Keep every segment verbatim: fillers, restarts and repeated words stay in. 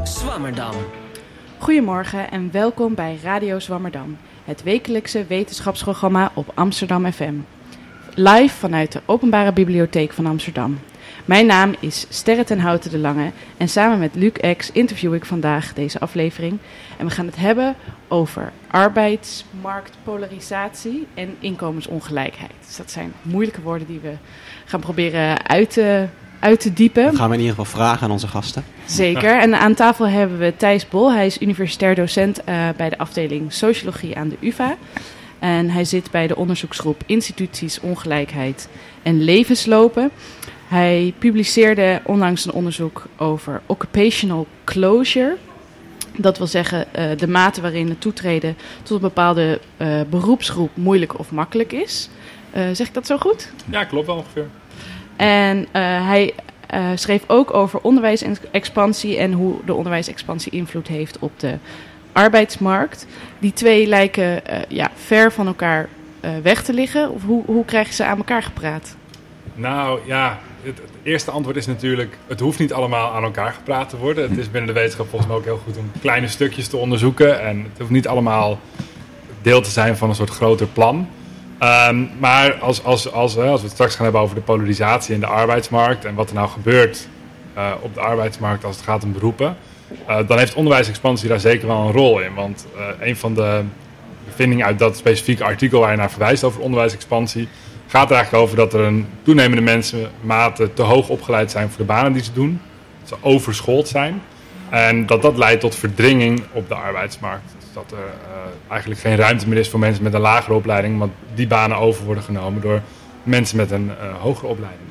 Zwammerdam. Goedemorgen en welkom bij Radio Zwammerdam, het wekelijkse wetenschapsprogramma op Amsterdam F M. Live vanuit de Openbare Bibliotheek van Amsterdam. Mijn naam is Sterre ten Houten de Lange en samen met Luc X interview ik vandaag deze aflevering. En we gaan het hebben over arbeidsmarktpolarisatie en inkomensongelijkheid. Dus dat zijn moeilijke woorden die we gaan proberen uit te, uit te diepen. Dat gaan we in ieder geval vragen aan onze gasten. Zeker. En aan tafel hebben we Thijs Bol. Hij is universitair docent uh, bij de afdeling Sociologie aan de U vA. En hij zit bij de onderzoeksgroep Instituties, Ongelijkheid en Levenslopen. Hij publiceerde onlangs een onderzoek over occupational closure. Dat wil zeggen uh, de mate waarin het toetreden tot een bepaalde uh, beroepsgroep moeilijk of makkelijk is. Uh, zeg ik dat zo goed? Ja, klopt wel ongeveer. En uh, hij uh, schreef ook over onderwijsexpansie en hoe de onderwijsexpansie invloed heeft op de arbeidsmarkt. Die twee lijken uh, ja, ver van elkaar uh, weg te liggen. Of hoe, hoe krijg je ze aan elkaar gepraat? Nou ja, het, het eerste antwoord is natuurlijk, het hoeft niet allemaal aan elkaar gepraat te worden. Het is binnen de wetenschap volgens mij ook heel goed om kleine stukjes te onderzoeken. En het hoeft niet allemaal deel te zijn van een soort groter plan. Um, maar als, als, als, als we het straks gaan hebben over de polarisatie in de arbeidsmarkt en wat er nou gebeurt uh, op de arbeidsmarkt als het gaat om beroepen, uh, dan heeft onderwijsexpansie daar zeker wel een rol in. Want uh, een van de bevindingen uit dat specifieke artikel waar je naar verwijst over onderwijsexpansie gaat er eigenlijk over dat er een toenemende mensenmate te hoog opgeleid zijn voor de banen die ze doen. Dat ze overschoold zijn. En dat dat leidt tot verdringing op de arbeidsmarkt. Dus dat er uh, eigenlijk geen ruimte meer is voor mensen met een lagere opleiding, maar die banen over worden genomen door mensen met een uh, hogere opleiding.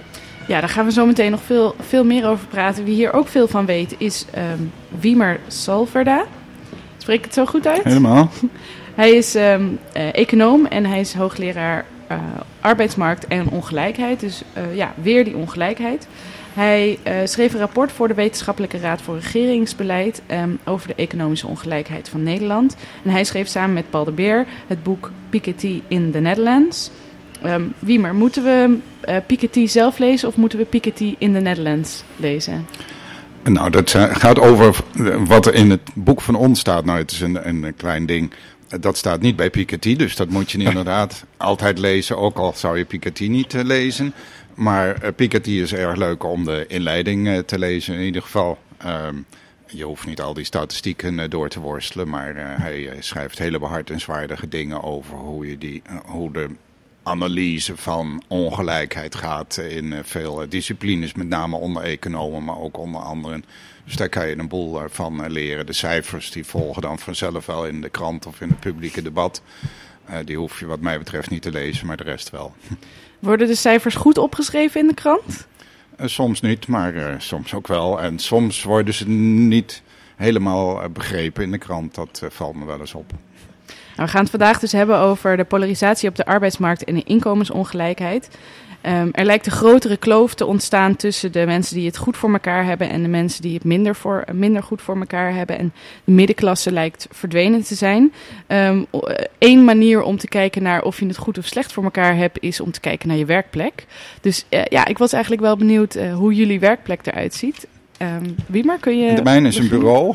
Ja, daar gaan we zo meteen nog veel, veel meer over praten. Wie hier ook veel van weet is um, Wiemer Salverda. Spreek ik het zo goed uit? Helemaal. Hij is um, uh, econoom en hij is hoogleraar uh, arbeidsmarkt en ongelijkheid. Dus uh, ja, weer die ongelijkheid. Hij uh, schreef een rapport voor de Wetenschappelijke Raad voor Regeringsbeleid um, over de economische ongelijkheid van Nederland. En hij schreef samen met Paul de Beer het boek Piketty in the Netherlands. Um, Wiemer, moeten we uh, Piketty zelf lezen of moeten we Piketty in the Netherlands lezen? Nou, dat gaat over wat er in het boek van ons staat. Nou, het is een, een klein ding. Dat staat niet bij Piketty, dus dat moet je inderdaad altijd lezen. Ook al zou je Piketty niet uh, lezen. Maar uh, Piketty is erg leuk om de inleiding uh, te lezen in ieder geval. Um, je hoeft niet al die statistieken uh, door te worstelen. Maar uh, hij uh, schrijft hele behartenswaardige dingen over hoe, je die, uh, hoe de analyse van ongelijkheid gaat in uh, veel uh, disciplines. Met name onder economen, maar ook onder anderen. Dus daar kan je een boel uh, van uh, leren. De cijfers die volgen dan vanzelf wel in de krant of in het publieke debat. Uh, die hoef je wat mij betreft niet te lezen, maar de rest wel. Worden de cijfers goed opgeschreven in de krant? Uh, soms niet, maar uh, soms ook wel. En soms worden ze niet helemaal uh, begrepen in de krant. Dat uh, valt me wel eens op. Nou, we gaan het vandaag dus hebben over de polarisatie op de arbeidsmarkt en de inkomensongelijkheid. Um, er lijkt een grotere kloof te ontstaan tussen de mensen die het goed voor elkaar hebben en de mensen die het minder, voor, minder goed voor elkaar hebben. En de middenklasse lijkt verdwenen te zijn. Um, Eén manier om te kijken naar of je het goed of slecht voor elkaar hebt, is om te kijken naar je werkplek. Dus uh, ja, ik was eigenlijk wel benieuwd uh, hoe jullie werkplek eruit ziet. Um, Wiemer, kun je... De mijne is een bureau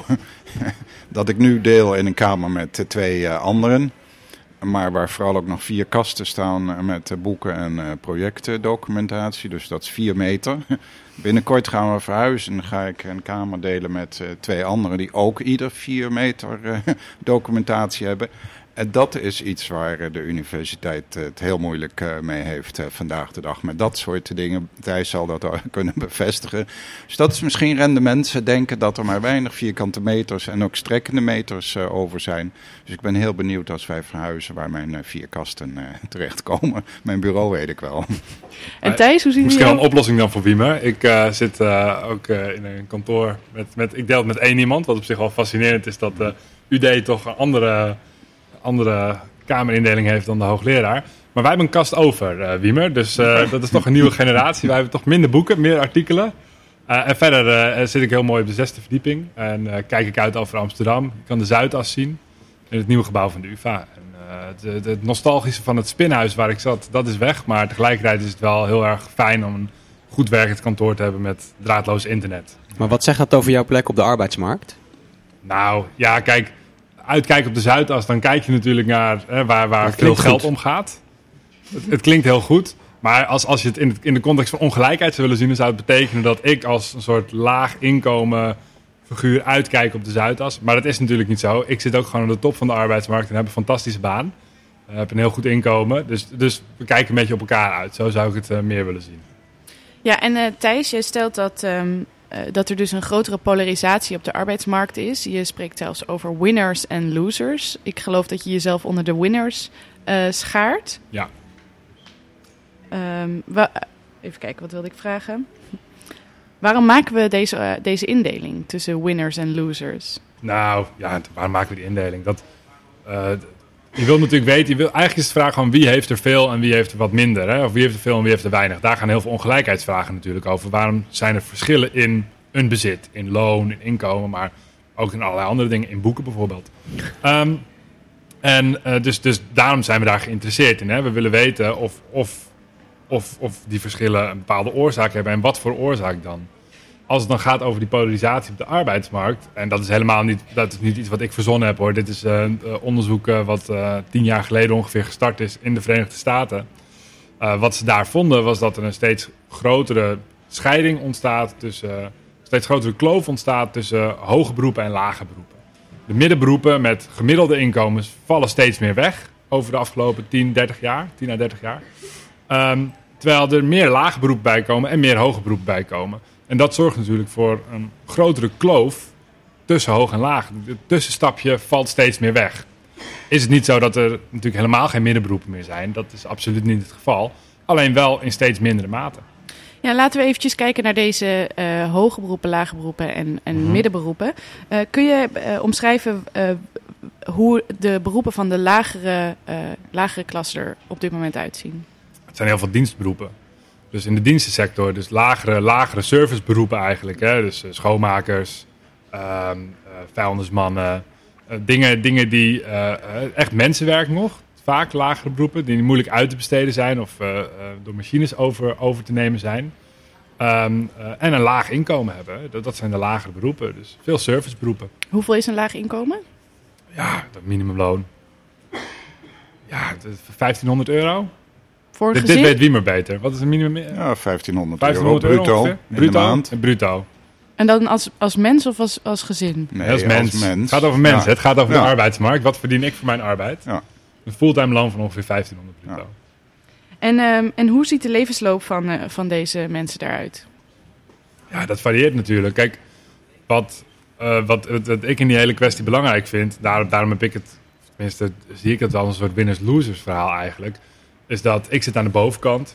dat ik nu deel in een kamer met uh, twee uh, anderen. Maar waar vooral ook nog vier kasten staan met uh, boeken en uh, projectdocumentatie. Dus dat is vier meter. Binnenkort gaan we verhuizen en dan ga ik een kamer delen met uh, twee anderen die ook ieder vier meter uh, documentatie hebben. En dat is iets waar de universiteit het heel moeilijk mee heeft vandaag de dag. Met dat soort dingen. Thijs zal dat kunnen bevestigen. Dus dat is misschien rendementsdenken denken dat er maar weinig vierkante meters en ook strekkende meters over zijn. Dus ik ben heel benieuwd als wij verhuizen waar mijn vier kasten terechtkomen. Mijn bureau weet ik wel. En Thijs, hoe zien jullie? Misschien wel een oplossing dan voor Wiemer. Ik uh, zit uh, ook uh, in een kantoor met, met, ik deel het met één iemand. Wat op zich wel fascinerend is dat de U D toch een andere... andere kamerindeling heeft dan de hoogleraar. Maar wij hebben een kast over, uh, Wiemer. Dus uh, dat is toch een nieuwe generatie. Wij hebben toch minder boeken, meer artikelen. Uh, en verder uh, zit ik heel mooi op de zesde verdieping. En uh, kijk ik uit over Amsterdam. Ik kan de Zuidas zien. In het nieuwe gebouw van de U vA. En, uh, het, het nostalgische van het spinhuis waar ik zat, dat is weg. Maar tegelijkertijd is het wel heel erg fijn om een goed werkend kantoor te hebben met draadloos internet. Maar wat zegt dat over jouw plek op de arbeidsmarkt? Nou, ja, kijk, uitkijken op de Zuidas, dan kijk je natuurlijk naar hè, waar, waar Dat veel klinkt geld goed. om gaat. Het, het klinkt heel goed, maar als, als je het in, het in de context van ongelijkheid zou willen zien, dan zou het betekenen dat ik als een soort laag inkomen figuur uitkijk op de Zuidas. Maar dat is natuurlijk niet zo. Ik zit ook gewoon aan de top van de arbeidsmarkt en heb een fantastische baan. Ik heb een heel goed inkomen, dus, dus we kijken een beetje op elkaar uit. Zo zou ik het uh, meer willen zien. Ja, en uh, Thijs, jij stelt dat, um, uh, dat er dus een grotere polarisatie op de arbeidsmarkt is. Je spreekt zelfs over winners en losers. Ik geloof dat je jezelf onder de winners uh, schaart. Ja. Um, wa- even kijken, wat wilde ik vragen? Waarom maken we deze, uh, deze indeling tussen winners en losers? Nou, ja, waarom maken we die indeling? Dat, uh, je wilt natuurlijk weten, je wil, eigenlijk is de vraag gewoon wie heeft er veel en wie heeft er wat minder. Hè? Of wie heeft er veel en wie heeft er weinig. Daar gaan heel veel ongelijkheidsvragen natuurlijk over. Waarom zijn er verschillen in een bezit, in loon, in inkomen, maar ook in allerlei andere dingen, in boeken bijvoorbeeld. Um, en uh, dus, dus daarom zijn we daar geïnteresseerd in. Hè? We willen weten of, of, of, of die verschillen een bepaalde oorzaak hebben en wat voor oorzaak dan. Als het dan gaat over die polarisatie op de arbeidsmarkt, en dat is helemaal niet, dat is niet iets wat ik verzonnen heb hoor. Dit is uh, onderzoek uh, wat uh, tien jaar geleden ongeveer gestart is in de Verenigde Staten. Uh, wat ze daar vonden was dat er een steeds grotere scheiding ontstaat tussen, uh, steeds grotere kloof ontstaat tussen uh, hoge beroepen en lage beroepen. De middenberoepen met gemiddelde inkomens vallen steeds meer weg over de afgelopen tien, dertig jaar, tien à dertig jaar. Um, terwijl er meer lage beroepen bij komen en meer hoge beroepen bij komen. En dat zorgt natuurlijk voor een grotere kloof tussen hoog en laag. Het tussenstapje valt steeds meer weg. Is het niet zo dat er natuurlijk helemaal geen middenberoepen meer zijn? Dat is absoluut niet het geval. Alleen wel in steeds mindere mate. Ja, laten we eventjes kijken naar deze uh, hoge beroepen, lage beroepen en, en mm-hmm. middenberoepen. Uh, kun je uh, omschrijven uh, hoe de beroepen van de lagere, uh, lagere klasse er op dit moment uitzien? Het zijn heel veel dienstberoepen. Dus in de dienstensector, dus lagere, lagere serviceberoepen eigenlijk. Hè? Dus uh, schoonmakers, uh, uh, vuilnismannen. Uh, dingen, dingen die uh, uh, echt mensenwerk nog. Vaak lagere beroepen, die moeilijk uit te besteden zijn of uh, uh, door machines over, over te nemen zijn. Um, uh, en een laag inkomen hebben. Dat, dat zijn de lagere beroepen. Dus veel serviceberoepen. Hoeveel is een laag inkomen? Ja, dat minimumloon. Ja, vijftienhonderd euro. Voor dit, dit weet Wiemer beter. Wat is een minimum? Ja, vijftienhonderd, vijftienhonderd euro, euro bruto. Bruto maand. en bruto. En dan als, als mens of als, als gezin? Nee, als mens. als mens. Het gaat over mensen. Ja. Het gaat over ja. de arbeidsmarkt. Wat verdien ik voor mijn arbeid? Ja. Een fulltime loon van ongeveer vijftienhonderd bruto. Ja. En, um, en hoe ziet de levensloop van, uh, van deze mensen daaruit? Ja, dat varieert natuurlijk. Kijk, wat, uh, wat, wat, wat ik in die hele kwestie belangrijk vind, daar, daarom heb ik het, tenminste zie ik het wel een soort winners-losers verhaal eigenlijk, is dat ik zit aan de bovenkant.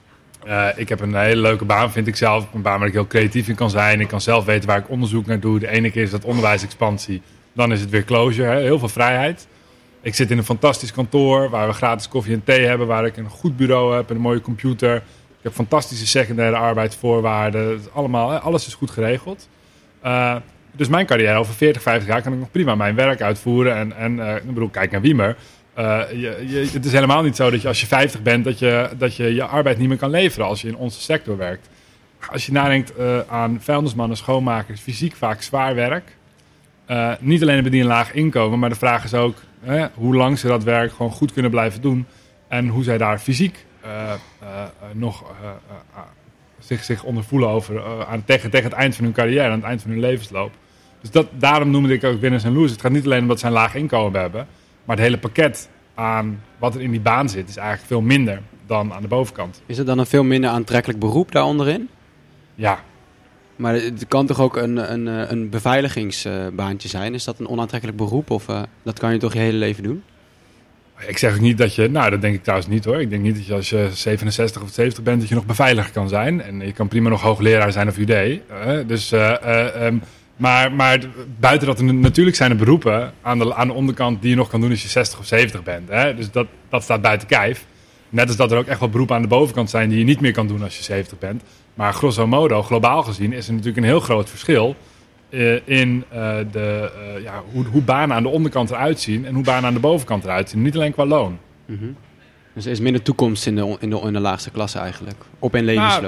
Uh, ik heb een hele leuke baan, vind ik zelf. Een baan waar ik heel creatief in kan zijn. Ik kan zelf weten waar ik onderzoek naar doe. De ene keer is dat onderwijsexpansie, dan is het weer closure. Hè? Heel veel vrijheid. Ik zit in een fantastisch kantoor waar we gratis koffie en thee hebben, waar ik een goed bureau heb en een mooie computer. Ik heb fantastische secundaire arbeidsvoorwaarden. Het is allemaal, alles is goed geregeld. Uh, dus mijn carrière over veertig, vijftig jaar kan ik nog prima mijn werk uitvoeren. En, en uh, ik bedoel, kijk naar Wiemer. Uh, je, je, het is helemaal niet zo dat je als je vijftig bent, dat je, dat je je arbeid niet meer kan leveren als je in onze sector werkt. Als je nadenkt uh, aan vuilnismannen, schoonmakers, fysiek vaak zwaar werk. Uh, niet alleen hebben die een laag inkomen, maar de vraag is ook hè, hoe lang ze dat werk gewoon goed kunnen blijven doen. En hoe zij daar fysiek uh, uh, uh, nog uh, uh, uh, zich, zich ondervoelen over, uh, aan, tegen, tegen het eind van hun carrière, aan het eind van hun levensloop. Dus dat, daarom noemde ik ook winners en losers. Het gaat niet alleen omdat ze een laag inkomen hebben, maar het hele pakket aan wat er in die baan zit is eigenlijk veel minder dan aan de bovenkant. Is het dan een veel minder aantrekkelijk beroep daar onderin? Ja. Maar het kan toch ook een, een, een beveiligingsbaantje zijn? Is dat een onaantrekkelijk beroep of uh, dat kan je toch je hele leven doen? Ik zeg ook niet dat je, nou dat denk ik trouwens niet hoor. Ik denk niet dat je als je zevenenzestig of zeventig bent dat je nog beveiliger kan zijn. En je kan prima nog hoogleraar zijn of U D. Uh, dus, uh, uh, um, maar, maar buiten dat er natuurlijk zijn er beroepen aan de, aan de onderkant die je nog kan doen als je zestig of zeventig bent. Hè? Dus dat, dat staat buiten kijf. Net als dat er ook echt wel beroepen aan de bovenkant zijn die je niet meer kan doen als je zeventig bent. Maar grosso modo, globaal gezien, is er natuurlijk een heel groot verschil uh, in uh, de, uh, ja, hoe, hoe banen aan de onderkant eruit zien en hoe banen aan de bovenkant eruit zien. Niet alleen qua loon. Mm-hmm. Dus er is minder toekomst in de, in de, in de laagste klasse eigenlijk, op een levensloop.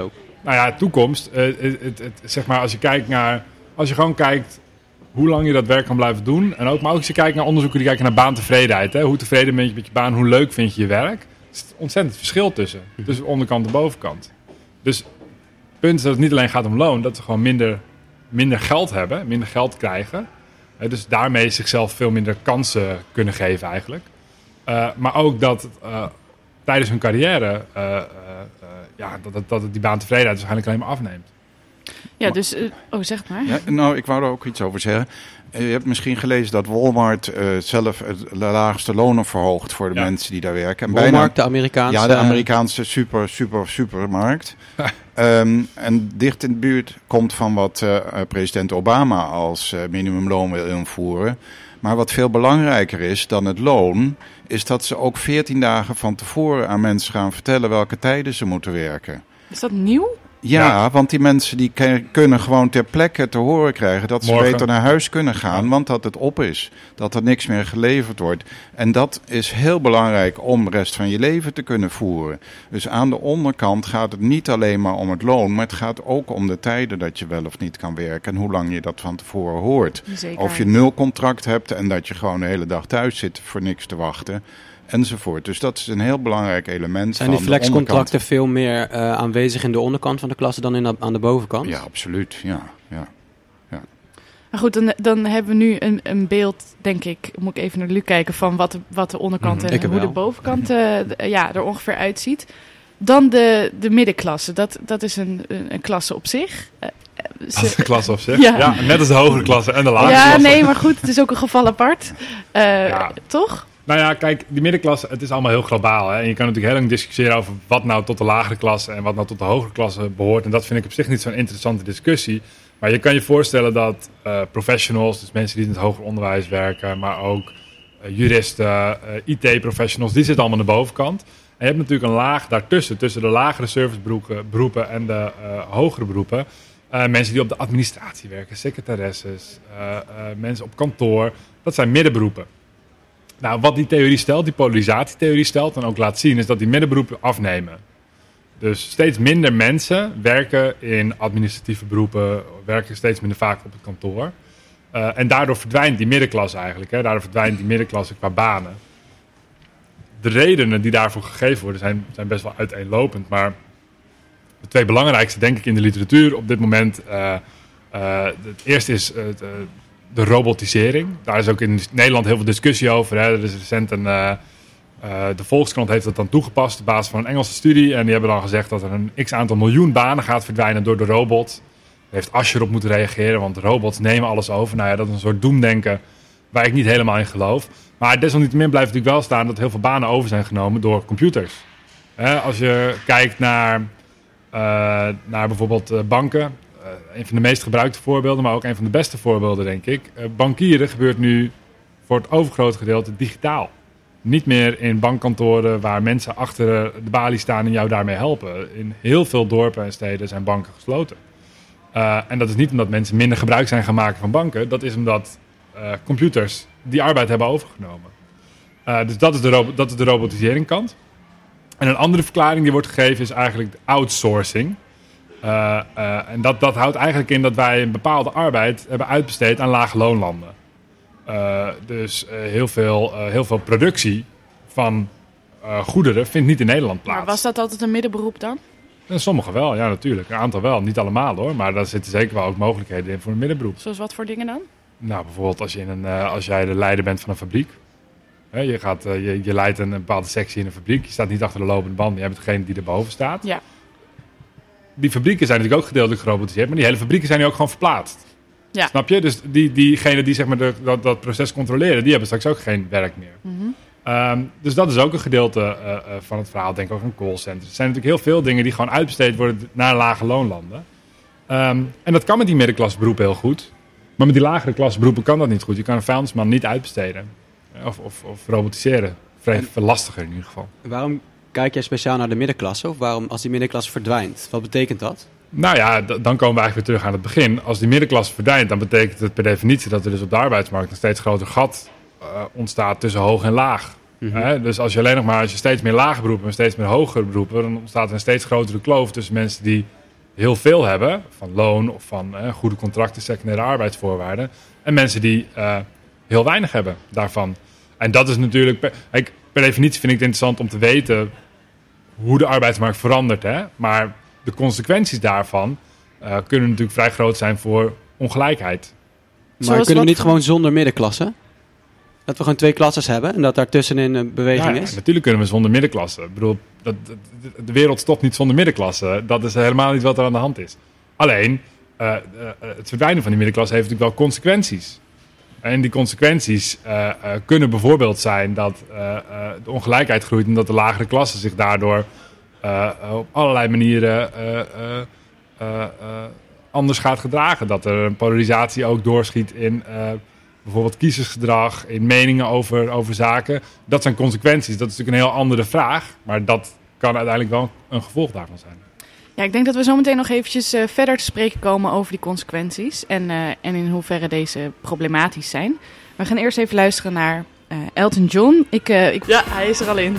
Nou ja, toekomst. Uh, het, het, het, zeg maar, als je kijkt naar... Als je gewoon kijkt hoe lang je dat werk kan blijven doen. En ook, maar ook als je kijkt naar onderzoeken die kijken naar baantevredenheid. Hè? Hoe tevreden ben je met je baan? Hoe leuk vind je je werk? Er is ontzettend verschil tussen. Tussen onderkant en bovenkant. Dus het punt is dat het niet alleen gaat om loon. Dat ze gewoon minder, minder geld hebben. Minder geld krijgen. Uh, dus daarmee zichzelf veel minder kansen kunnen geven eigenlijk. Uh, maar ook dat uh, tijdens hun carrière... Uh, uh, uh, ja, dat, dat, dat die baantevredenheid waarschijnlijk alleen maar afneemt. Ja, dus... Uh, oh, zeg het maar. Ja, nou, ik wou er ook iets over zeggen. Je hebt misschien gelezen dat Walmart uh, zelf de laagste lonen verhoogt voor de ja. mensen die daar werken. En Walmart, bijna, de Amerikaanse... Ja, de Amerikaanse super, super, supermarkt. um, en dicht in de buurt komt van wat uh, president Obama als uh, minimumloon wil invoeren. Maar wat veel belangrijker is dan het loon, is dat ze ook veertien dagen van tevoren aan mensen gaan vertellen welke tijden ze moeten werken. Is dat nieuw? Ja, Ja. want die mensen die ke- kunnen gewoon ter plekke te horen krijgen dat ze Morgen. beter naar huis kunnen gaan, want dat het op is. Dat er niks meer geleverd wordt. En dat is heel belangrijk om de rest van je leven te kunnen voeren. Dus aan de onderkant gaat het niet alleen maar om het loon, maar het gaat ook om de tijden dat je wel of niet kan werken en hoe lang je dat van tevoren hoort. Zeker. Of je nul contract hebt en dat je gewoon de hele dag thuis zit voor niks te wachten. Enzovoort. Dus dat is een heel belangrijk element. Zijn van die de onderkant. flexcontracten veel meer uh, aanwezig in de onderkant van de klasse dan in de, aan de bovenkant? Ja, absoluut. Ja, ja. Maar goed, dan, dan hebben we nu een, een beeld, denk ik, moet ik even naar Luc kijken, van wat de, wat de onderkant Mhm, en ik hoe wel. de bovenkant uh, d- ja, er ongeveer uitziet. Dan de, de middenklasse, dat, dat is een, een, een klasse op zich. Uh, ze- Dat is de klas op zich. Ja. Ja. net als de hogere klasse en de lagere ja, klasse. nee, maar goed, het is ook een geval apart. Uh, Ja. Toch? Nou ja, kijk, die middenklasse, het is allemaal heel globaal. Hè? En je kan natuurlijk heel lang discussiëren over wat nou tot de lagere klasse en wat nou tot de hogere klasse behoort. En dat vind ik op zich niet zo'n interessante discussie. Maar je kan je voorstellen dat uh, professionals, dus mensen die in het hoger onderwijs werken, maar ook uh, juristen, uh, I T-professionals, die zitten allemaal aan de bovenkant. En je hebt natuurlijk een laag daartussen, tussen de lagere serviceberoepen beroepen en de uh, hogere beroepen. Uh, mensen die op de administratie werken, secretaresses, uh, uh, mensen op kantoor, dat zijn middenberoepen. Nou, wat die theorie stelt, die polarisatietheorie stelt en ook laat zien, is dat die middenberoepen afnemen. Dus steeds minder mensen werken in administratieve beroepen, werken steeds minder vaak op het kantoor. Uh, en daardoor verdwijnt die middenklasse eigenlijk. Hè? Daardoor verdwijnt die middenklasse qua banen. De redenen die daarvoor gegeven worden zijn, zijn best wel uiteenlopend. Maar de twee belangrijkste, denk ik, in de literatuur op dit moment. Uh, uh, het eerste is uh, de, de robotisering. Daar is ook in Nederland heel veel discussie over. Hè? Er is recent een... Uh, Uh, de Volkskrant heeft dat dan toegepast op basis van een Engelse studie. En die hebben dan gezegd dat er een x-aantal miljoen banen gaat verdwijnen door de robot. Daar heeft Asscher op moeten reageren, want de robots nemen alles over. Nou ja, dat is een soort doemdenken waar ik niet helemaal in geloof. Maar desalniettemin blijft natuurlijk wel staan dat heel veel banen over zijn genomen door computers. Hè, als je kijkt naar, uh, naar bijvoorbeeld uh, banken. Uh, een van de meest gebruikte voorbeelden, maar ook een van de beste voorbeelden, denk ik. Uh, bankieren gebeurt nu voor het overgrote gedeelte digitaal. Niet meer in bankkantoren waar mensen achter de balie staan en jou daarmee helpen. In heel veel dorpen en steden zijn banken gesloten. Uh, en dat is niet omdat mensen minder gebruik zijn gaan maken van banken. Dat is omdat uh, computers die arbeid hebben overgenomen. Uh, dus dat is, de ro- dat is de robotiseringkant. En een andere verklaring die wordt gegeven is eigenlijk de outsourcing. Uh, uh, en dat, dat houdt eigenlijk in dat wij een bepaalde arbeid hebben uitbesteed aan lage loonlanden. Uh, dus uh, heel, veel, uh, heel veel productie van uh, goederen vindt niet in Nederland plaats. Maar was dat altijd een middenberoep dan? En sommige wel, ja natuurlijk. Een aantal wel, niet allemaal hoor. Maar daar zitten zeker wel ook mogelijkheden in voor een middenberoep. Zoals wat voor dingen dan? Nou, bijvoorbeeld als, je in een, uh, als jij de leider bent van een fabriek. Hè, je, gaat, uh, je, je leidt een, een bepaalde sectie in een fabriek. Je staat niet achter de lopende band. Je bent degene die erboven staat. Ja. Die fabrieken zijn natuurlijk ook gedeeltelijk gerobotiseerd. Maar die hele fabrieken zijn nu ook gewoon verplaatst. Ja. Snap je? Dus die, diegenen die zeg maar de, dat, dat proces controleren, die hebben straks ook geen werk meer. Mm-hmm. Um, dus dat is ook een gedeelte uh, uh, van het verhaal. Denk ook aan callcenters. Er zijn natuurlijk heel veel dingen die gewoon uitbesteed worden naar lage loonlanden. Um, en dat kan met die middenklasberoepen heel goed. Maar met die lagere klasberoepen kan dat niet goed. Je kan een vuilnisman niet uitbesteden. Of, of, of robotiseren. Vrij veel lastiger in ieder geval. Waarom kijk jij speciaal naar de middenklasse? Of waarom als die middenklasse verdwijnt? Wat betekent dat? Nou ja, d- dan komen we eigenlijk weer terug aan het begin. Als die middenklasse verdwijnt, dan betekent het per definitie dat er dus op de arbeidsmarkt een steeds groter gat uh, ontstaat tussen hoog en laag. Mm-hmm. Hè? Dus als je alleen nog maar, als je steeds meer lage beroepen en steeds meer hogere beroepen, dan ontstaat er een steeds grotere kloof tussen mensen die heel veel hebben, van loon of van uh, goede contracten, secundaire arbeidsvoorwaarden, en mensen die uh, heel weinig hebben daarvan. En dat is natuurlijk, per, per definitie vind ik het interessant om te weten hoe de arbeidsmarkt verandert. Hè? Maar de consequenties daarvan uh, kunnen natuurlijk vrij groot zijn voor ongelijkheid. Maar Zoals kunnen we niet wat... gewoon zonder middenklasse? Dat we gewoon twee klasses hebben en dat daar tussenin een beweging ja, is? Ja, natuurlijk kunnen we zonder middenklasse. Ik bedoel, dat, dat, de wereld stopt niet zonder middenklasse. Dat is helemaal niet wat er aan de hand is. Alleen, uh, uh, het verdwijnen van die middenklasse heeft natuurlijk wel consequenties. En die consequenties uh, uh, kunnen bijvoorbeeld zijn dat uh, uh, de ongelijkheid groeit en dat de lagere klasse zich daardoor uh, op allerlei manieren uh, uh, uh, uh, anders gaat gedragen. Dat er een polarisatie ook doorschiet in uh, bijvoorbeeld kiezersgedrag, in meningen over, over zaken. Dat zijn consequenties. Dat is natuurlijk een heel andere vraag, maar dat kan uiteindelijk wel een gevolg daarvan zijn. Ja, ik denk dat we zo meteen nog eventjes uh, verder te spreken komen over die consequenties en, uh, en in hoeverre deze problematisch zijn. We gaan eerst even luisteren naar uh, Elton John. Ik, uh, ik... Ja, hij is er al in.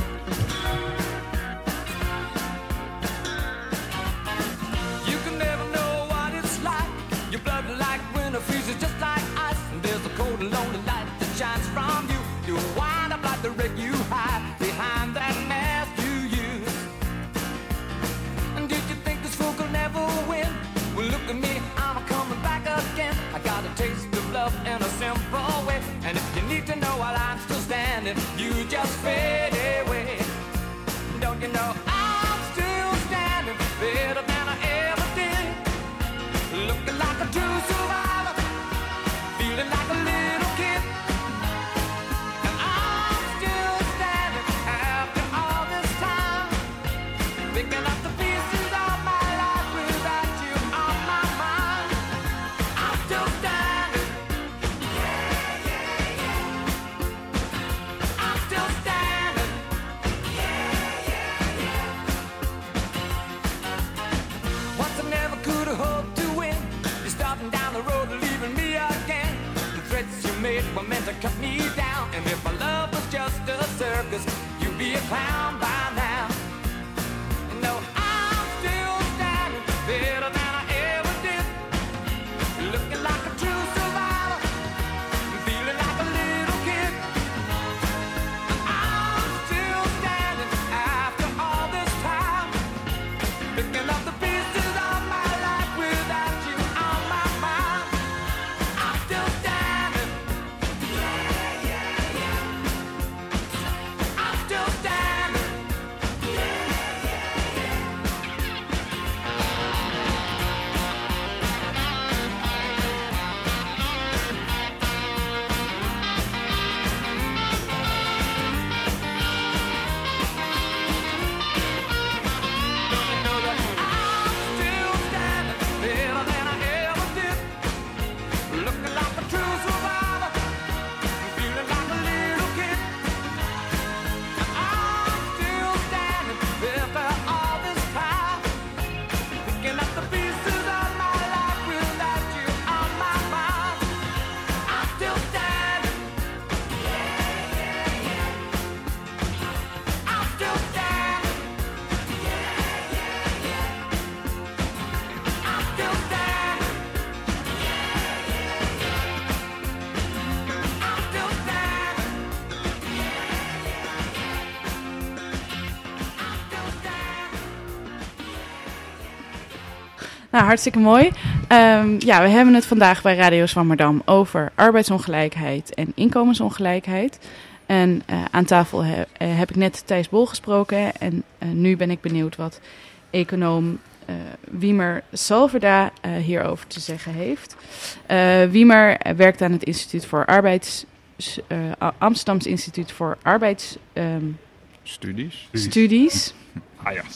Nou, hartstikke mooi. Um, ja, we hebben het vandaag bij Radio Zwammerdam over arbeidsongelijkheid en inkomensongelijkheid. En uh, aan tafel he, uh, heb ik net Thijs Bol gesproken. En uh, nu ben ik benieuwd wat econoom uh, Wiemer Salverda uh, hierover te zeggen heeft. Uh, Wiemer werkt aan het Instituut voor Arbeids... Uh, Amsterdams Instituut voor Arbeids... Um, Studies. Studies. Ah ja.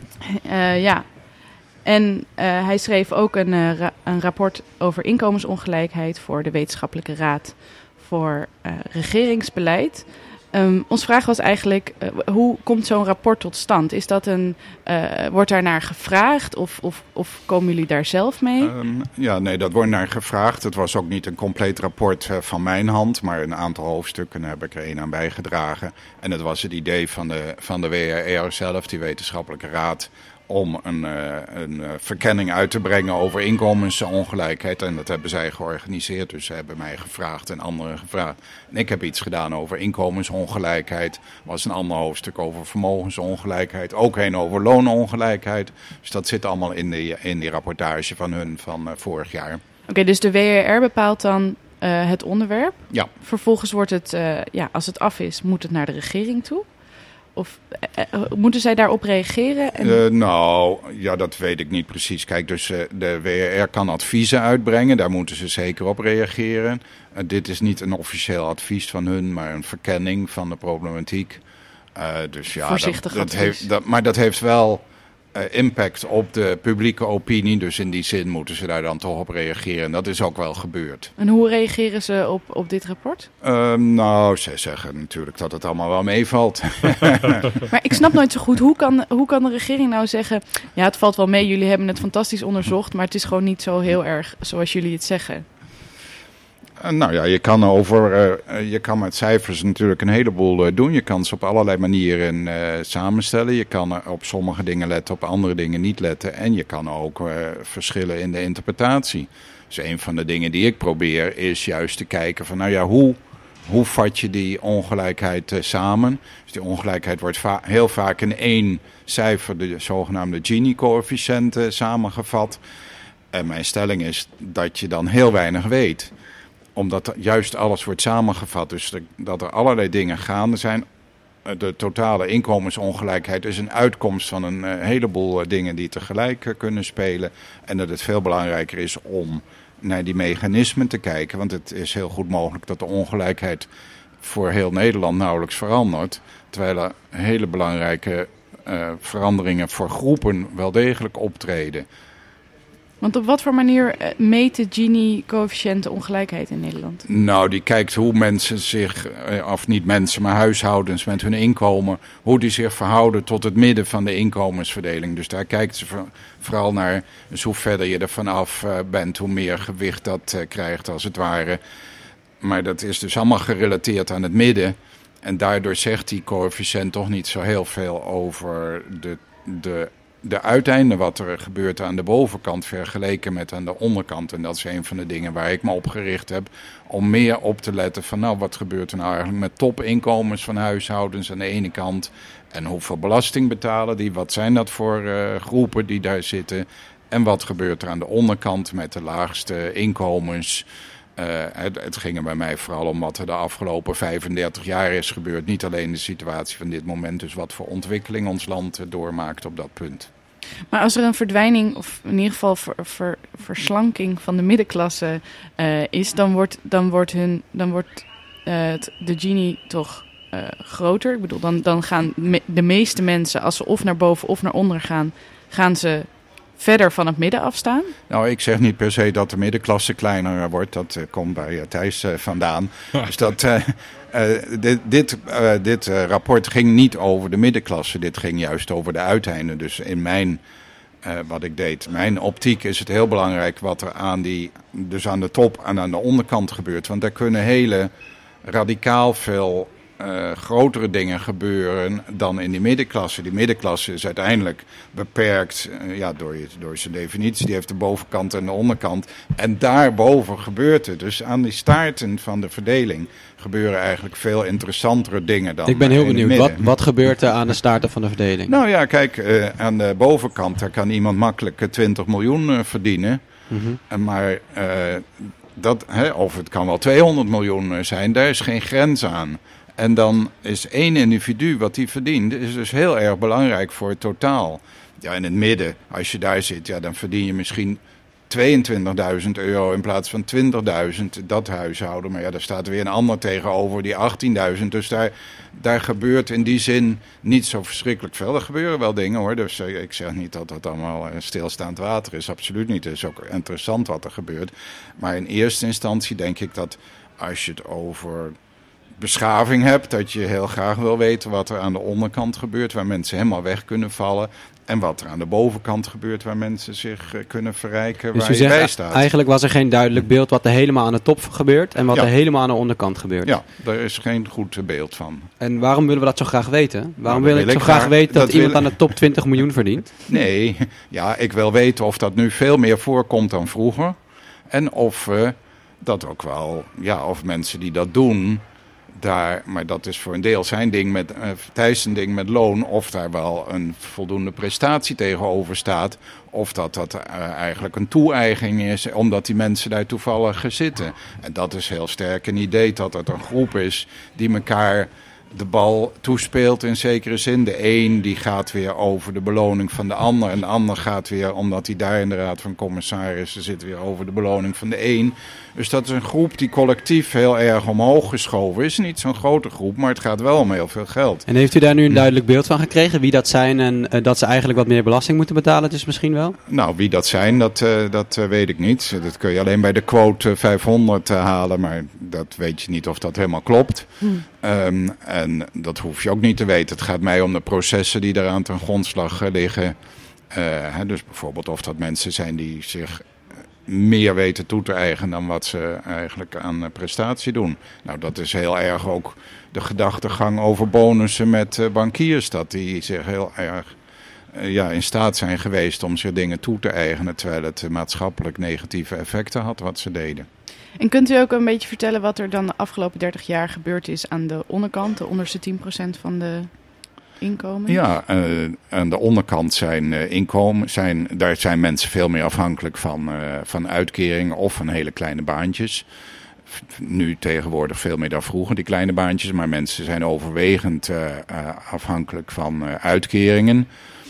Uh, ja. En uh, hij schreef ook een, uh, ra- een rapport over inkomensongelijkheid voor de Wetenschappelijke Raad voor uh, Regeringsbeleid. Um, onze vraag was eigenlijk, uh, hoe komt zo'n rapport tot stand? Is dat een, uh, wordt daar naar gevraagd of, of, of komen jullie daar zelf mee? Um, ja, nee, dat wordt naar gevraagd. Het was ook niet een compleet rapport uh, van mijn hand, maar een aantal hoofdstukken heb ik er een aan bijgedragen. En het was het idee van de, van de W R R zelf, die Wetenschappelijke Raad, om een, uh, een uh, verkenning uit te brengen over inkomensongelijkheid. En dat hebben zij georganiseerd. Dus ze hebben mij gevraagd en anderen gevraagd. En ik heb iets gedaan over inkomensongelijkheid. Er was een ander hoofdstuk over vermogensongelijkheid. Ook een over loonongelijkheid. Dus dat zit allemaal in die, in die rapportage van hun van uh, vorig jaar. Oké, okay, dus de W R R bepaalt dan uh, het onderwerp. Ja. Vervolgens wordt het, uh, ja, als het af is, moet het naar de regering toe. Of uh, moeten zij daarop reageren? En... Uh, nou, ja, dat weet ik niet precies. Kijk, dus uh, de W R R kan adviezen uitbrengen. Daar moeten ze zeker op reageren. Uh, dit is niet een officieel advies van hun, maar een verkenning van de problematiek. Uh, dus ja, Voorzichtig dat, dat advies. heeft, dat, maar dat heeft wel uh, impact op de publieke opinie. Dus in die zin moeten ze daar dan toch op reageren. En dat is ook wel gebeurd. En hoe reageren ze op, op dit rapport? Uh, nou, ze zeggen natuurlijk dat het allemaal wel meevalt. Maar ik snap nooit zo goed, hoe kan, hoe kan de regering nou zeggen... ja, het valt wel mee, jullie hebben het fantastisch onderzocht... maar het is gewoon niet zo heel erg zoals jullie het zeggen. Uh, nou ja, je kan, over, uh, je kan met cijfers natuurlijk een heleboel uh, doen. Je kan ze op allerlei manieren uh, samenstellen. Je kan uh, op sommige dingen letten, op andere dingen niet letten. En je kan ook uh, verschillen in de interpretatie. Dus een van de dingen die ik probeer is juist te kijken van... nou ja, hoe, hoe vat je die ongelijkheid uh, samen? Dus die ongelijkheid wordt va- heel vaak in één cijfer, de zogenaamde Gini-coëfficiënt, uh, samengevat. En mijn stelling is dat je dan heel weinig weet... Omdat juist alles wordt samengevat. Dus dat er allerlei dingen gaande zijn. De totale inkomensongelijkheid is een uitkomst van een uh, heleboel uh, dingen die tegelijk uh, kunnen spelen. En dat het veel belangrijker is om naar die mechanismen te kijken. Want het is heel goed mogelijk dat de ongelijkheid voor heel Nederland nauwelijks verandert. Terwijl er hele belangrijke uh, veranderingen voor groepen wel degelijk optreden. Want op wat voor manier meet de Gini-coëfficiënt de ongelijkheid in Nederland? Nou, die kijkt hoe mensen zich, of niet mensen, maar huishoudens met hun inkomen... hoe die zich verhouden tot het midden van de inkomensverdeling. Dus daar kijkt ze vooral naar, dus hoe verder je er vanaf bent... hoe meer gewicht dat krijgt als het ware. Maar dat is dus allemaal gerelateerd aan het midden. En daardoor zegt die coëfficiënt toch niet zo heel veel over de... de de uiteinden wat er gebeurt aan de bovenkant vergeleken met aan de onderkant. En dat is een van de dingen waar ik me op gericht heb. Om meer op te letten van nou wat gebeurt er nou eigenlijk met topinkomens van huishoudens aan de ene kant. En hoeveel belasting betalen die? Wat zijn dat voor uh, groepen die daar zitten? En wat gebeurt er aan de onderkant met de laagste inkomens? Uh, het, het ging er bij mij vooral om wat er de afgelopen vijfendertig jaar is gebeurd. Niet alleen de situatie van dit moment, dus wat voor ontwikkeling ons land uh, doormaakt op dat punt. Maar als er een verdwijning, of in ieder geval ver, ver, verslanking van de middenklasse uh, is, dan wordt, dan wordt, hun, dan wordt uh, het, de Gini toch uh, groter. Ik bedoel, dan, dan gaan me, de meeste mensen, als ze of naar boven of naar onder gaan, gaan ze verder van het midden afstaan? Nou, ik zeg niet per se dat de middenklasse kleiner wordt. Dat uh, komt bij uh, Thijs uh, vandaan. Dus dat, uh, uh, dit, dit, uh, dit uh, rapport ging niet over de middenklasse. Dit ging juist over de uiteinden. Dus in mijn, uh, wat ik deed, mijn optiek is het heel belangrijk wat er aan die, dus aan de top en aan de onderkant gebeurt. Want daar kunnen hele radicaal veel Uh, grotere dingen gebeuren dan in die middenklasse. Die middenklasse is uiteindelijk beperkt uh, ja, door, door zijn definitie. Die heeft de bovenkant en de onderkant. En daarboven gebeurt het. Dus aan die staarten van de verdeling gebeuren eigenlijk veel interessantere dingen dan. Ik ben heel in benieuwd. Wat, wat gebeurt er aan de staarten van de verdeling? Nou ja, kijk, uh, aan de bovenkant daar kan iemand makkelijk twintig miljoen uh, verdienen. Mm-hmm. Uh, maar uh, dat, hè, of het kan wel tweehonderd miljoen uh, zijn, daar is geen grens aan. En dan is één individu wat die verdient, is dus heel erg belangrijk voor het totaal. Ja, in het midden, als je daar zit, ja, dan verdien je misschien tweeëntwintigduizend euro in plaats van twintigduizend, dat huishouden. Maar ja, daar staat weer een ander tegenover, die achttienduizend. Dus daar, daar gebeurt in die zin niet zo verschrikkelijk veel. Er gebeuren wel dingen hoor, dus uh, ik zeg niet dat dat allemaal uh, stilstaand water is. Absoluut niet, het is ook interessant wat er gebeurt. Maar in eerste instantie denk ik dat als je het over beschaving hebt, dat je heel graag wil weten wat er aan de onderkant gebeurt, waar mensen helemaal weg kunnen vallen. En wat er aan de bovenkant gebeurt, waar mensen zich uh, kunnen verrijken, dus waar je bij staat. Eigenlijk was er geen duidelijk beeld wat er helemaal aan de top gebeurt en wat ja. er helemaal aan de onderkant gebeurt. Ja, daar is geen goed beeld van. En waarom willen we dat zo graag weten? Waarom nou, wil ik wil zo ik graag graag, weten dat, dat iemand wil... aan de top twintig miljoen verdient? Nee, ja, ik wil weten of dat nu veel meer voorkomt dan vroeger. En of uh, dat ook wel, ja, of mensen die dat doen, daar, maar dat is voor een deel zijn ding met, uh, Thijs een ding met loon, of daar wel een voldoende prestatie tegenover staat, of dat dat uh, eigenlijk een toe-eigening is, omdat die mensen daar toevallig zitten. En dat is heel sterk een idee, dat het een groep is die elkaar de bal toespeelt in zekere zin. De een die gaat weer over de beloning van de ander. En de ander gaat weer, omdat hij daar in de raad van commissarissen zit, weer over de beloning van de een. Dus dat is een groep die collectief heel erg omhoog geschoven is. Niet zo'n grote groep, maar het gaat wel om heel veel geld. En heeft u daar nu een duidelijk beeld van gekregen? Wie dat zijn en uh, dat ze eigenlijk wat meer belasting moeten betalen? Dus misschien wel? Nou, wie dat zijn, dat, uh, dat uh, weet ik niet. Dat kun je alleen bij de quote uh, vijfhonderd uh, halen. Maar dat weet je niet of dat helemaal klopt. Hmm. Um, en dat hoef je ook niet te weten. Het gaat mij om de processen die eraan ten grondslag uh, liggen. Uh, hè, dus bijvoorbeeld of dat mensen zijn die zich meer weten toe te eigenen dan wat ze eigenlijk aan uh, prestatie doen. Nou, dat is heel erg ook de gedachtegang over bonussen met uh, bankiers. Dat die zich heel erg uh, ja, in staat zijn geweest om zich dingen toe te eigenen, terwijl het uh, maatschappelijk negatieve effecten had wat ze deden. En kunt u ook een beetje vertellen wat er dan de afgelopen dertig jaar gebeurd is aan de onderkant, de onderste tien procent van de inkomen? Ja, uh, aan de onderkant zijn uh, inkomen, zijn, daar zijn mensen veel meer afhankelijk van, uh, van uitkeringen of van hele kleine baantjes. Nu tegenwoordig veel meer dan vroeger, die kleine baantjes, maar mensen zijn overwegend uh, uh, afhankelijk van uh, uitkeringen.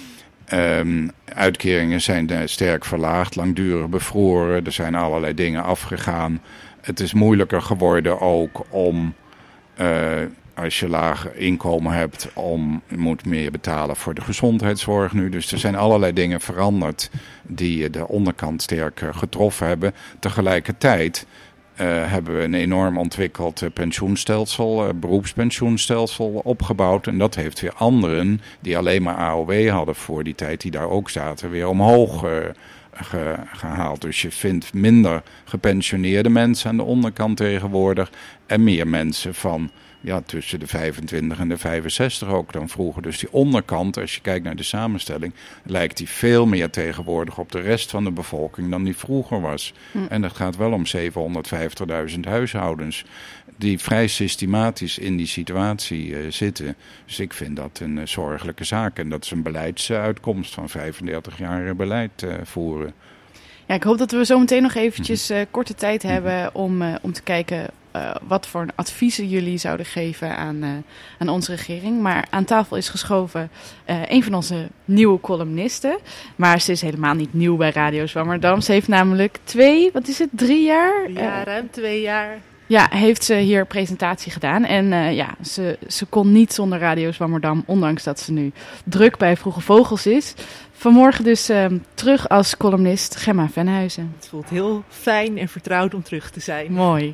Um, uitkeringen zijn uh, sterk verlaagd, langdurig bevroren, er zijn allerlei dingen afgegaan. Het is moeilijker geworden ook om, uh, als je laag inkomen hebt, om je moet meer betalen voor de gezondheidszorg nu. Dus er zijn allerlei dingen veranderd die de onderkant sterk uh, getroffen hebben. Tegelijkertijd Uh, hebben we een enorm ontwikkeld uh, pensioenstelsel, uh, beroepspensioenstelsel opgebouwd. En dat heeft weer anderen die alleen maar A O W hadden voor die tijd, die daar ook zaten, weer omhoog uh, ge, gehaald. Dus je vindt minder gepensioneerde mensen aan de onderkant tegenwoordig en meer mensen van ja, tussen de vijfentwintig en de vijfenzestig ook dan vroeger. Dus die onderkant, als je kijkt naar de samenstelling, lijkt die veel meer tegenwoordig op de rest van de bevolking dan die vroeger was. Hm. En dat gaat wel om zevenhonderdvijftigduizend huishoudens die vrij systematisch in die situatie uh, zitten. Dus ik vind dat een uh, zorgelijke zaak. En dat is een beleidsuitkomst van vijfendertig jaar beleid uh, voeren. Ja, ik hoop dat we zo meteen nog eventjes uh, korte tijd hebben om, uh, om te kijken Uh, wat voor adviezen jullie zouden geven aan, uh, aan onze regering. Maar aan tafel is geschoven uh, een van onze nieuwe columnisten. Maar ze is helemaal niet nieuw bij Radio Zwammerdam. Ze heeft namelijk twee, wat is het, drie jaar? Ja, uh, ruim twee jaar. Ja, heeft ze hier presentatie gedaan. En uh, ja, ze, ze kon niet zonder Radio Zwammerdam, ondanks dat ze nu druk bij Vroege Vogels is. Vanmorgen dus uh, terug als columnist Gemma Venhuizen. Het voelt heel fijn en vertrouwd om terug te zijn. Mooi.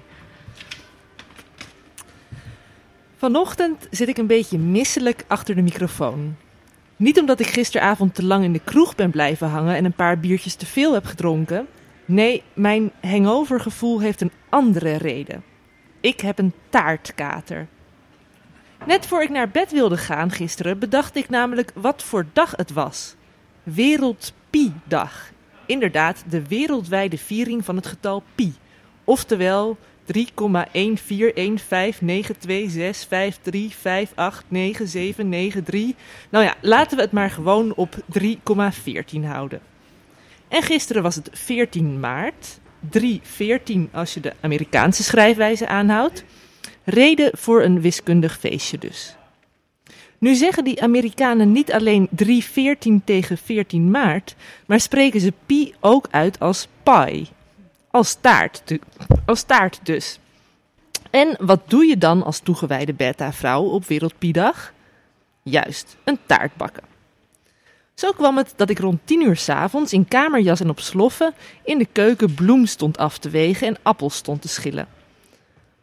Vanochtend zit ik een beetje misselijk achter de microfoon. Niet omdat ik gisteravond te lang in de kroeg ben blijven hangen en een paar biertjes te veel heb gedronken. Nee, mijn hangovergevoel heeft een andere reden. Ik heb een taartkater. Net voor ik naar bed wilde gaan gisteren bedacht ik namelijk wat voor dag het was. Wereld Pi-dag. Inderdaad, de wereldwijde viering van het getal pi. Oftewel drie komma een vier een vijf negen twee zes vijf drie vijf acht negen zeven negen drie. Nou ja, laten we het maar gewoon op drie komma veertien houden. En gisteren was het veertien maart. drie veertien als je de Amerikaanse schrijfwijze aanhoudt. Reden voor een wiskundig feestje dus. Nu zeggen die Amerikanen niet alleen drie veertien tegen veertien maart, maar spreken ze pi ook uit als pi. Als taart, du- als taart dus. En wat doe je dan als toegewijde beta-vrouw op Wereld Pi-dag? Juist, een taart bakken. Zo kwam het dat ik rond tien uur 's avonds in kamerjas en op sloffen in de keuken bloem stond af te wegen en appels stond te schillen.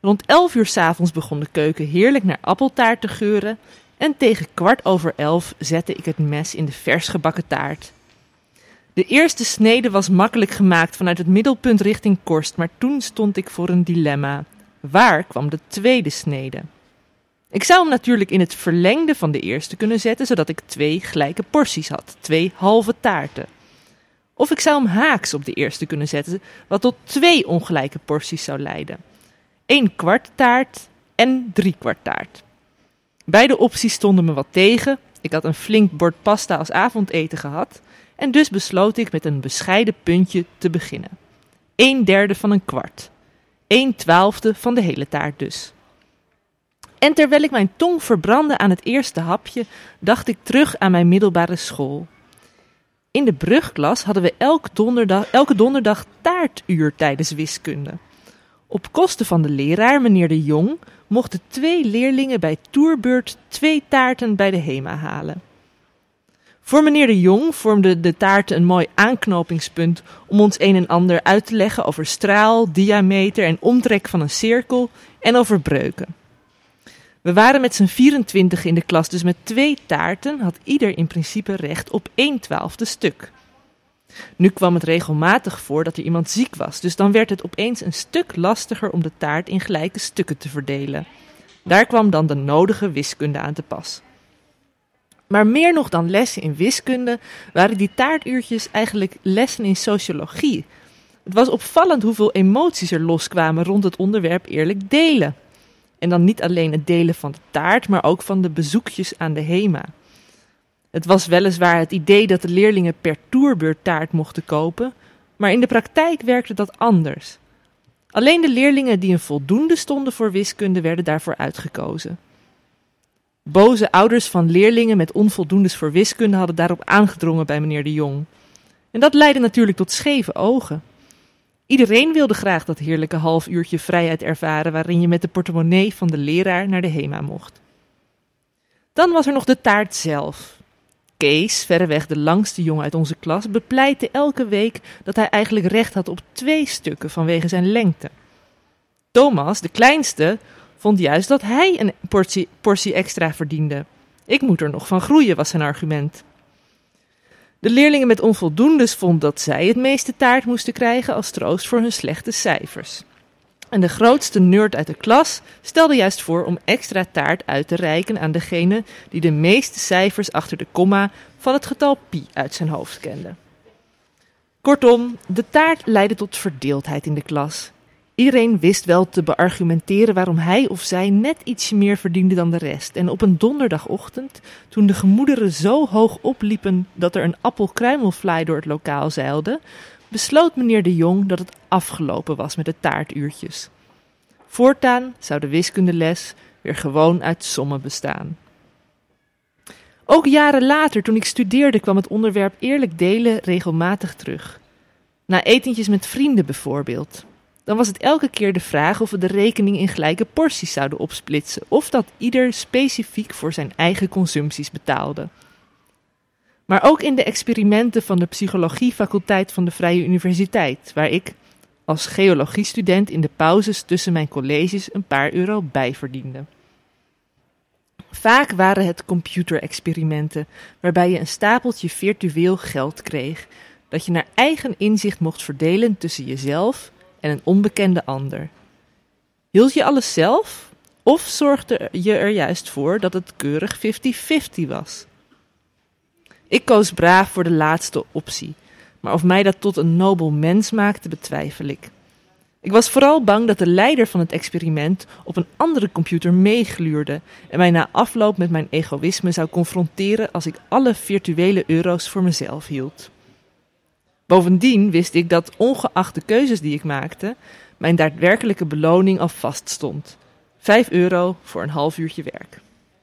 Rond elf uur 's avonds begon de keuken heerlijk naar appeltaart te geuren en tegen kwart over elf zette ik het mes in de vers gebakken taart. De eerste snede was makkelijk gemaakt vanuit het middelpunt richting korst, maar toen stond ik voor een dilemma. Waar kwam de tweede snede? Ik zou hem natuurlijk in het verlengde van de eerste kunnen zetten, zodat ik twee gelijke porties had, twee halve taarten. Of ik zou hem haaks op de eerste kunnen zetten, wat tot twee ongelijke porties zou leiden. Eén kwart taart en drie kwart taart. Beide opties stonden me wat tegen. Ik had een flink bord pasta als avondeten gehad en dus besloot ik met een bescheiden puntje te beginnen. Een derde van een kwart. Een twaalfde van de hele taart dus. En terwijl ik mijn tong verbrandde aan het eerste hapje, dacht ik terug aan mijn middelbare school. In de brugklas hadden we elk donderdag, elke donderdag taartuur tijdens wiskunde. Op kosten van de leraar, meneer De Jong, mochten twee leerlingen bij toerbeurt twee taarten bij de HEMA halen. Voor meneer De Jong vormden de taarten een mooi aanknopingspunt om ons een en ander uit te leggen over straal, diameter en omtrek van een cirkel en over breuken. We waren met z'n vierentwintig in de klas, dus met twee taarten had ieder in principe recht op één twaalfde stuk. Nu kwam het regelmatig voor dat er iemand ziek was, dus dan werd het opeens een stuk lastiger om de taart in gelijke stukken te verdelen. Daar kwam dan de nodige wiskunde aan te pas. Maar meer nog dan lessen in wiskunde waren die taartuurtjes eigenlijk lessen in sociologie. Het was opvallend hoeveel emoties er loskwamen rond het onderwerp eerlijk delen. En dan niet alleen het delen van de taart, maar ook van de bezoekjes aan de HEMA. Het was weliswaar het idee dat de leerlingen per toerbeurt taart mochten kopen, maar in de praktijk werkte dat anders. Alleen de leerlingen die een voldoende stonden voor wiskunde werden daarvoor uitgekozen. Boze ouders van leerlingen met onvoldoendes voor wiskunde hadden daarop aangedrongen bij meneer De Jong. En dat leidde natuurlijk tot scheve ogen. Iedereen wilde graag dat heerlijke half uurtje vrijheid ervaren waarin je met de portemonnee van de leraar naar de HEMA mocht. Dan was er nog de taart zelf. Kees, verreweg de langste jongen uit onze klas, bepleitte elke week dat hij eigenlijk recht had op twee stukken vanwege zijn lengte. Thomas, de kleinste, vond juist dat hij een portie, portie extra verdiende. Ik moet er nog van groeien, was zijn argument. De leerlingen met onvoldoendes vonden dat zij het meeste taart moesten krijgen als troost voor hun slechte cijfers. En de grootste nerd uit de klas stelde juist voor om extra taart uit te reiken aan degene die de meeste cijfers achter de komma van het getal pi uit zijn hoofd kende. Kortom, de taart leidde tot verdeeldheid in de klas. Iedereen wist wel te beargumenteren waarom hij of zij net ietsje meer verdiende dan de rest. En op een donderdagochtend, toen de gemoederen zo hoog opliepen dat er een appelkruimelflaai door het lokaal zeilde, besloot meneer De Jong dat het afgelopen was met de taartuurtjes. Voortaan zou de wiskundeles weer gewoon uit sommen bestaan. Ook jaren later, toen ik studeerde, kwam het onderwerp eerlijk delen regelmatig terug. Na etentjes met vrienden bijvoorbeeld. Dan was het elke keer de vraag of we de rekening in gelijke porties zouden opsplitsen, of dat ieder specifiek voor zijn eigen consumpties betaalde. Maar ook in de experimenten van de psychologiefaculteit van de Vrije Universiteit, waar ik als geologiestudent in de pauzes tussen mijn colleges een paar euro bij verdiende. Vaak waren het computerexperimenten, waarbij je een stapeltje virtueel geld kreeg, dat je naar eigen inzicht mocht verdelen tussen jezelf en een onbekende ander. Hield je alles zelf, of zorgde je er juist voor dat het keurig vijftig vijftig was? Ik koos braaf voor de laatste optie, maar of mij dat tot een nobel mens maakte, betwijfel ik. Ik was vooral bang dat de leider van het experiment op een andere computer meegluurde en mij na afloop met mijn egoïsme zou confronteren als ik alle virtuele euro's voor mezelf hield. Bovendien wist ik dat, ongeacht de keuzes die ik maakte, mijn daadwerkelijke beloning al vaststond. Vijf euro voor een half uurtje werk.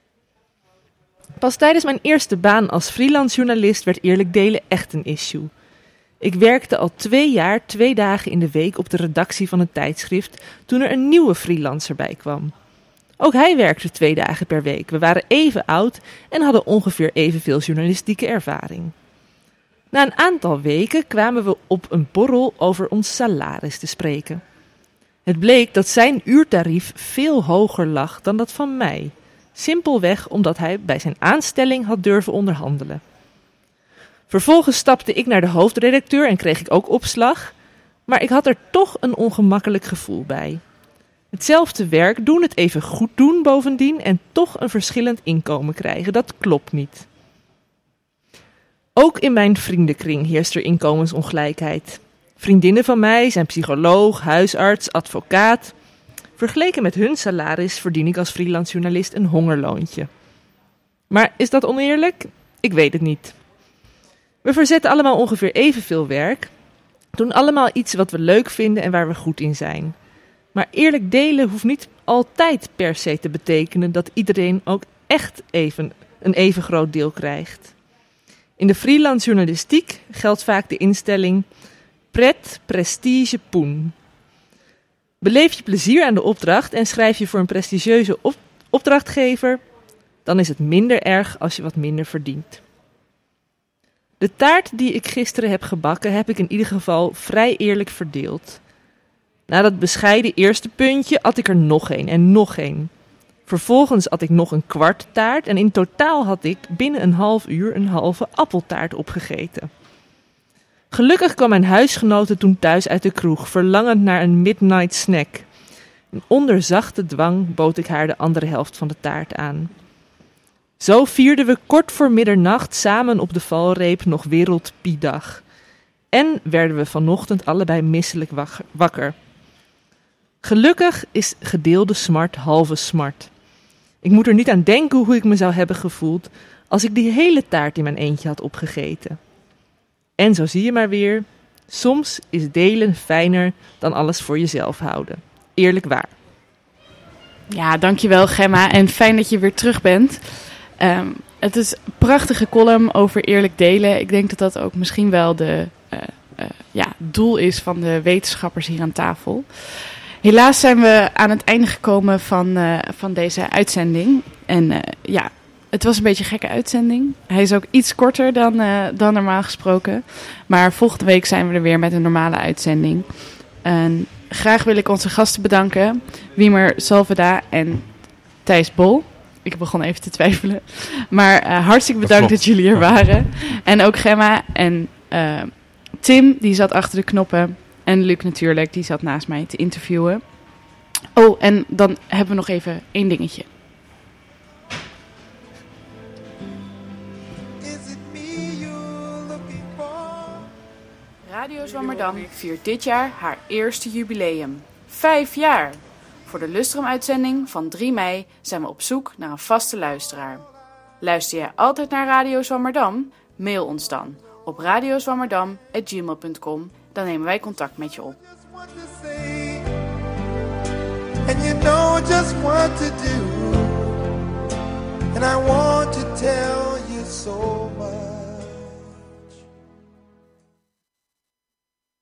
Pas tijdens mijn eerste baan als freelance journalist werd eerlijk delen echt een issue. Ik werkte al twee jaar, twee dagen in de week op de redactie van een tijdschrift toen er een nieuwe freelancer bij kwam. Ook hij werkte twee dagen per week. We waren even oud en hadden ongeveer evenveel journalistieke ervaring. Na een aantal weken kwamen we op een borrel over ons salaris te spreken. Het bleek dat zijn uurtarief veel hoger lag dan dat van mij. Simpelweg omdat hij bij zijn aanstelling had durven onderhandelen. Vervolgens stapte ik naar de hoofdredacteur en kreeg ik ook opslag. Maar ik had er toch een ongemakkelijk gevoel bij. Hetzelfde werk doen, het even goed doen bovendien en toch een verschillend inkomen krijgen, dat klopt niet. Ook in mijn vriendenkring heerst er inkomensongelijkheid. Vriendinnen van mij zijn psycholoog, huisarts, advocaat. Vergeleken met hun salaris verdien ik als freelance journalist een hongerloontje. Maar is dat oneerlijk? Ik weet het niet. We verzetten allemaal ongeveer evenveel werk, doen allemaal iets wat we leuk vinden en waar we goed in zijn. Maar eerlijk delen hoeft niet altijd per se te betekenen dat iedereen ook echt even een even groot deel krijgt. In de freelance journalistiek geldt vaak de instelling pret, prestige, poen. Beleef je plezier aan de opdracht en schrijf je voor een prestigieuze op- opdrachtgever, dan is het minder erg als je wat minder verdient. De taart die ik gisteren heb gebakken heb ik in ieder geval vrij eerlijk verdeeld. Na dat bescheiden eerste puntje at ik er nog een en nog een. Vervolgens at ik nog een kwart taart en in totaal had ik binnen een half uur een halve appeltaart opgegeten. Gelukkig kwam mijn huisgenote toen thuis uit de kroeg, verlangend naar een midnight snack. En onder zachte dwang bood ik haar de andere helft van de taart aan. Zo vierden we kort voor middernacht samen op de valreep nog Wereldpiedag. En werden we vanochtend allebei misselijk wakker. Gelukkig is gedeelde smart halve smart. Ik moet er niet aan denken hoe ik me zou hebben gevoeld als ik die hele taart in mijn eentje had opgegeten. En zo zie je maar weer, soms is delen fijner dan alles voor jezelf houden. Eerlijk waar. Ja, dankjewel Gemma en fijn dat je weer terug bent. Um, het is een prachtige column over eerlijk delen. Ik denk dat dat ook misschien wel de uh, uh, ja, doel is van de wetenschappers hier aan tafel. Helaas zijn we aan het einde gekomen van, uh, van deze uitzending. En uh, ja, het was een beetje een gekke uitzending. Hij is ook iets korter dan, uh, dan normaal gesproken. Maar volgende week zijn we er weer met een normale uitzending. En graag wil ik onze gasten bedanken. Wiemer Salveda en Thijs Bol. Ik begon even te twijfelen. Maar uh, hartstikke bedankt dat, dat jullie er waren. En ook Gemma en uh, Tim, die zat achter de knoppen. En Luc natuurlijk, die zat naast mij te interviewen. Oh, en dan hebben we nog even één dingetje. Radio Zwammerdam viert dit jaar haar eerste jubileum. Vijf jaar! Voor de Lustrum-uitzending van drie mei zijn we op zoek naar een vaste luisteraar. Luister jij altijd naar Radio Zwammerdam? Mail ons dan op radiozwammerdam apenstaartje gmail punt com. Dan nemen wij contact met je op. And you know just what to do. And I want